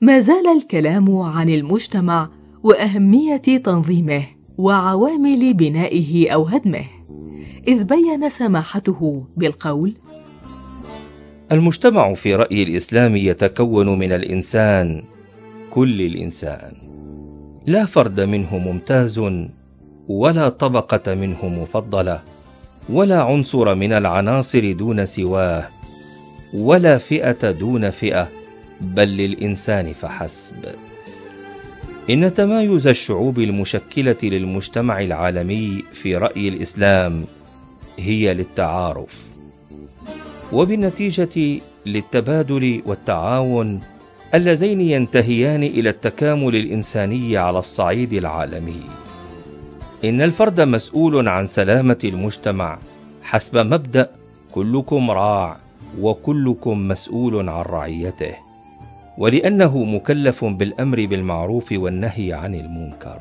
ما زال الكلام عن المجتمع وأهمية تنظيمه وعوامل بنائه أو هدمه، إذ بين سماحته بالقول: المجتمع في رأي الإسلام يتكون من الإنسان، كل الإنسان، لا فرد منه ممتاز، ولا طبقة منه مفضلة، ولا عنصر من العناصر دون سواه، ولا فئة دون فئة، بل للإنسان فحسب. إن تمايز الشعوب المشكلة للمجتمع العالمي في رأي الإسلام هي للتعارف، وبالنتيجة للتبادل والتعاون اللذين ينتهيان إلى التكامل الإنساني على الصعيد العالمي. إن الفرد مسؤول عن سلامة المجتمع حسب مبدأ كلكم راع وكلكم مسؤول عن رعيته، ولأنه مكلف بالأمر بالمعروف والنهي عن المنكر.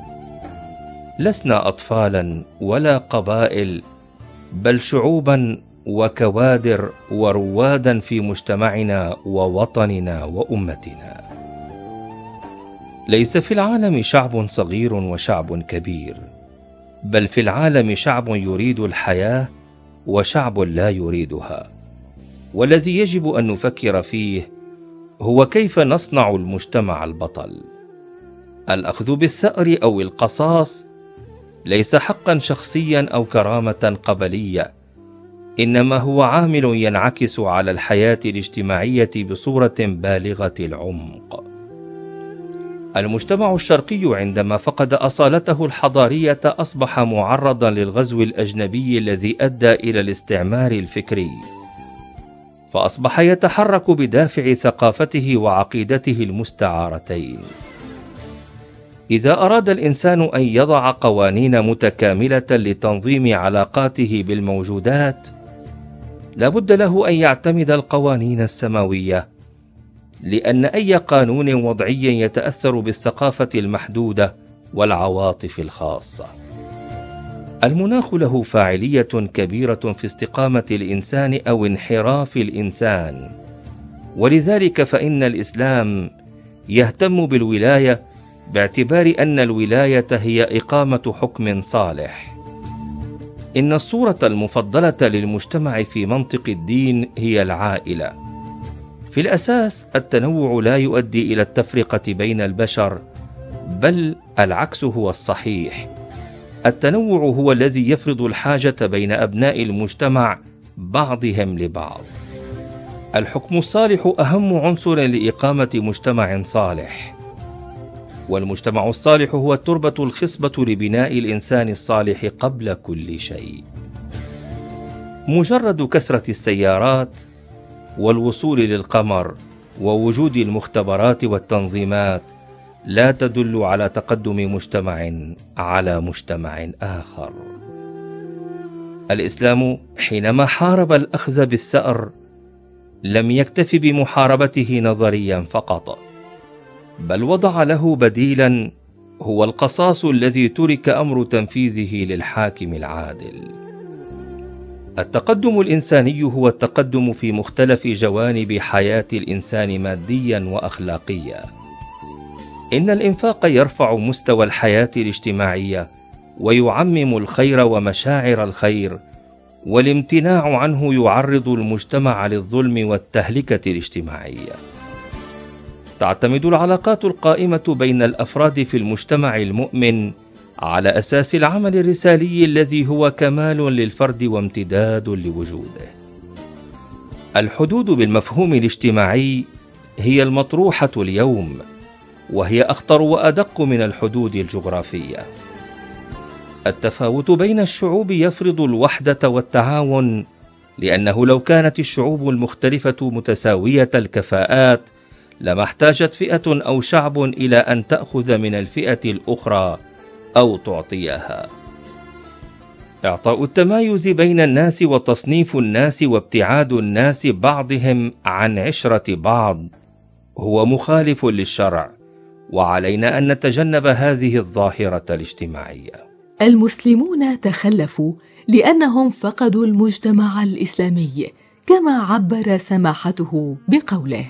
لسنا أطفالا ولا قبائل، بل شعوبا وكوادر وروادا في مجتمعنا ووطننا وأمتنا. ليس في العالم شعب صغير وشعب كبير، بل في العالم شعب يريد الحياة وشعب لا يريدها. والذي يجب أن نفكر فيه هو كيف نصنع المجتمع البطل. الأخذ بالثأر أو القصاص ليس حقا شخصيا أو كرامة قبلية، إنما هو عامل ينعكس على الحياة الاجتماعية بصورة بالغة العمق. المجتمع الشرقي عندما فقد أصالته الحضارية أصبح معرضا للغزو الأجنبي الذي أدى إلى الاستعمار الفكري، فأصبح يتحرك بدافع ثقافته وعقيدته المستعارتين. إذا أراد الإنسان أن يضع قوانين متكاملة لتنظيم علاقاته بالموجودات، لابد له أن يعتمد القوانين السماوية، لأن أي قانون وضعي يتأثر بالثقافة المحدودة والعواطف الخاصة. المناخ له فاعلية كبيرة في استقامة الإنسان أو انحراف الإنسان، ولذلك فإن الإسلام يهتم بالولاية باعتبار أن الولاية هي إقامة حكم صالح. إن الصورة المفضلة للمجتمع في منطق الدين هي العائلة. في الأساس التنوع لا يؤدي إلى التفرقة بين البشر، بل العكس هو الصحيح. التنوع هو الذي يفرض الحاجة بين أبناء المجتمع بعضهم لبعض. الحكم الصالح أهم عنصر لإقامة مجتمع صالح، والمجتمع الصالح هو التربة الخصبة لبناء الإنسان الصالح قبل كل شيء. مجرد كثرة السيارات والوصول للقمر ووجود المختبرات والتنظيمات لا تدل على تقدم مجتمع على مجتمع آخر. الإسلام حينما حارب الأخذ بالثأر لم يكتف بمحاربته نظريا فقط، بل وضع له بديلا هو القصاص الذي ترك أمر تنفيذه للحاكم العادل. التقدم الإنساني هو التقدم في مختلف جوانب حياة الإنسان ماديا وأخلاقيا. إن الإنفاق يرفع مستوى الحياة الاجتماعية ويعمم الخير ومشاعر الخير، والامتناع عنه يعرض المجتمع للظلم والتهلكة الاجتماعية. تعتمد العلاقات القائمة بين الأفراد في المجتمع المؤمن على أساس العمل الرسالي الذي هو كمال للفرد وامتداد لوجوده. الحدود بالمفهوم الاجتماعي هي المطروحة اليوم، وهي أخطر وأدق من الحدود الجغرافية. التفاوت بين الشعوب يفرض الوحدة والتعاون، لأنه لو كانت الشعوب المختلفة متساوية الكفاءات لما احتاجت فئة أو شعب إلى أن تأخذ من الفئة الأخرى أو تعطيها. إعطاء التمايز بين الناس وتصنيف الناس وابتعاد الناس بعضهم عن عشرة بعض هو مخالف للشرع، وعلينا أن نتجنب هذه الظاهرة الاجتماعية. المسلمون تخلفوا لأنهم فقدوا المجتمع الإسلامي، كما عبر سماحته بقوله: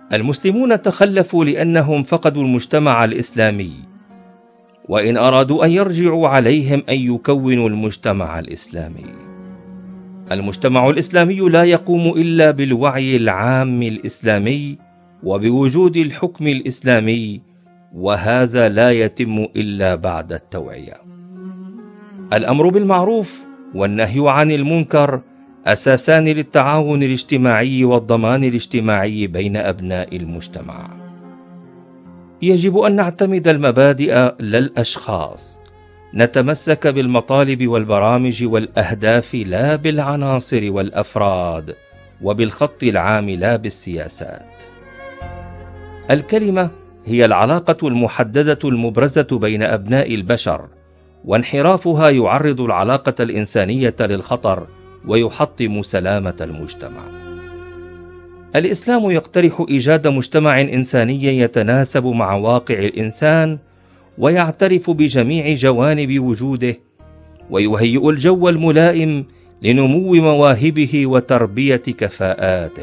المسلمون تخلفوا لأنهم فقدوا المجتمع الإسلامي، وإن أرادوا أن يرجعوا عليهم أن يكونوا المجتمع الإسلامي. المجتمع الإسلامي لا يقوم إلا بالوعي العام الإسلامي وبوجود الحكم الإسلامي، وهذا لا يتم إلا بعد التوعية. الأمر بالمعروف والنهي عن المنكر أساسان للتعاون الاجتماعي والضمان الاجتماعي بين أبناء المجتمع. يجب أن نعتمد المبادئ لا الأشخاص، نتمسك بالمطالب والبرامج والأهداف لا بالعناصر والأفراد، وبالخط العام لا بالسياسات. الكلمة هي العلاقة المحددة المبرزة بين أبناء البشر، وانحرافها يعرض العلاقة الإنسانية للخطر ويحطم سلامة المجتمع. الإسلام يقترح إيجاد مجتمع إنساني يتناسب مع واقع الإنسان ويعترف بجميع جوانب وجوده، ويهيئ الجو الملائم لنمو مواهبه وتربية كفاءاته.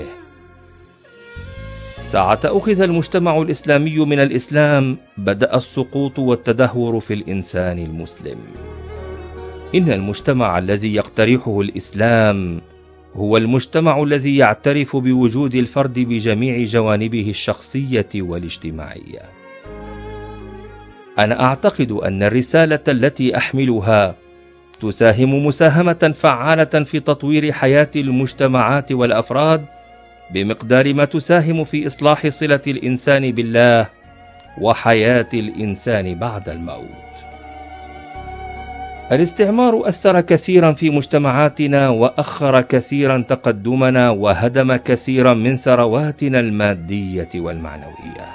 ساعة أخذ المجتمع الإسلامي من الإسلام بدأ السقوط والتدهور في الإنسان المسلم. إن المجتمع الذي يقترحه الإسلام هو المجتمع الذي يعترف بوجود الفرد بجميع جوانبه الشخصية والاجتماعية. أنا أعتقد أن الرسالة التي أحملها تساهم مساهمة فعالة في تطوير حياة المجتمعات والأفراد بمقدار ما تساهم في إصلاح صلة الإنسان بالله وحياة الإنسان بعد الموت. الاستعمار أثر كثيرا في مجتمعاتنا وأخر كثيرا تقدمنا وهدم كثيرا من ثرواتنا المادية والمعنوية.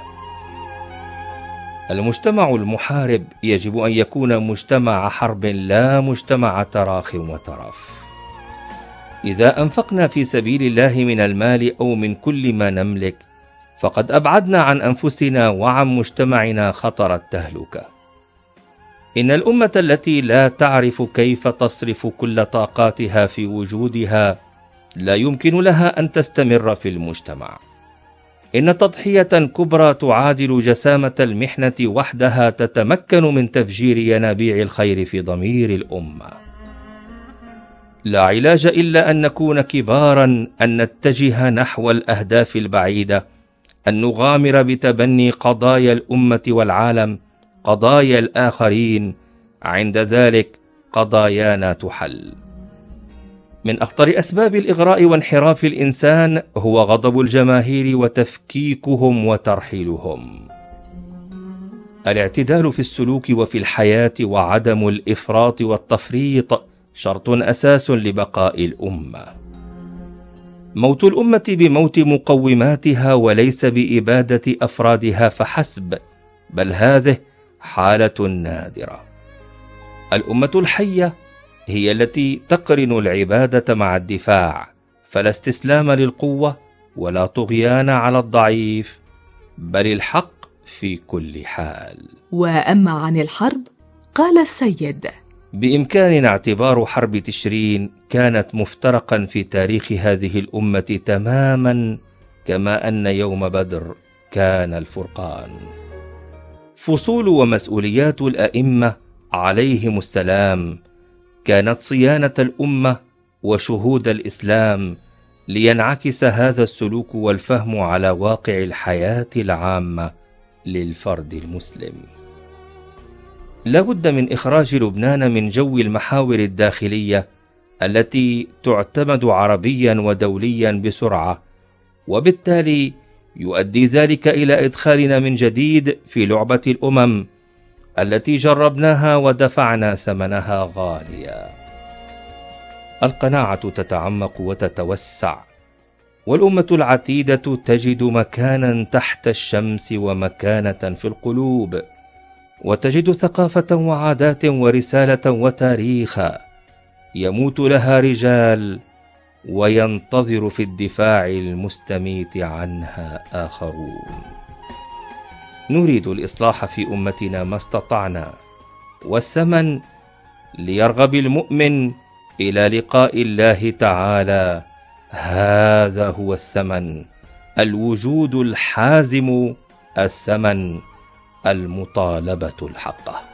المجتمع المحارب يجب أن يكون مجتمع حرب لا مجتمع تراخ وترف. إذا أنفقنا في سبيل الله من المال أو من كل ما نملك، فقد أبعدنا عن أنفسنا وعن مجتمعنا خطر التهلكة. إن الأمة التي لا تعرف كيف تصرف كل طاقاتها في وجودها لا يمكن لها أن تستمر في المجتمع. إن تضحية كبرى تعادل جسامة المحنة وحدها تتمكن من تفجير ينابيع الخير في ضمير الأمة. لا علاج إلا أن نكون كبارا، أن نتجه نحو الأهداف البعيدة، أن نغامر بتبني قضايا الأمة والعالم، قضايا الآخرين، عند ذلك قضايانا تحل. من أخطر أسباب الإغراء وانحراف الإنسان هو غضب الجماهير وتفكيكهم وترحيلهم. الاعتدال في السلوك وفي الحياة وعدم الإفراط والتفريط شرط أساس لبقاء الأمة. موت الأمة بموت مقوماتها وليس بإبادة أفرادها فحسب، بل هذه حالة نادرة. الأمة الحية هي التي تقرن العبادة مع الدفاع، فلا استسلام للقوة ولا طغيان على الضعيف، بل الحق في كل حال. وأما عن الحرب قال السيد: بإمكاننا اعتبار حرب تشرين كانت مفترقا في تاريخ هذه الأمة تماما، كما أن يوم بدر كان الفرقان. فصول ومسؤوليات الأئمة عليهم السلام كانت صيانة الأمة وشهود الإسلام، لينعكس هذا السلوك والفهم على واقع الحياة العامة للفرد المسلم. لا بد من إخراج لبنان من جو المحاور الداخلية التي تعتمد عربيا ودوليا بسرعة، وبالتالي يؤدي ذلك إلى إدخالنا من جديد في لعبة الأمم التي جربناها ودفعنا ثمنها غاليا. القناعة تتعمق وتتوسع، والأمة العتيدة تجد مكانا تحت الشمس ومكانة في القلوب، وتجد ثقافة وعادات ورسالة وتاريخا يموت لها رجال وينتظر في الدفاع المستميت عنها آخرون. نريد الإصلاح في أمتنا ما استطعنا، والثمن ليرغب المؤمن إلى لقاء الله تعالى، هذا هو الثمن، الوجود الحازم الثمن، المطالبة الحقة.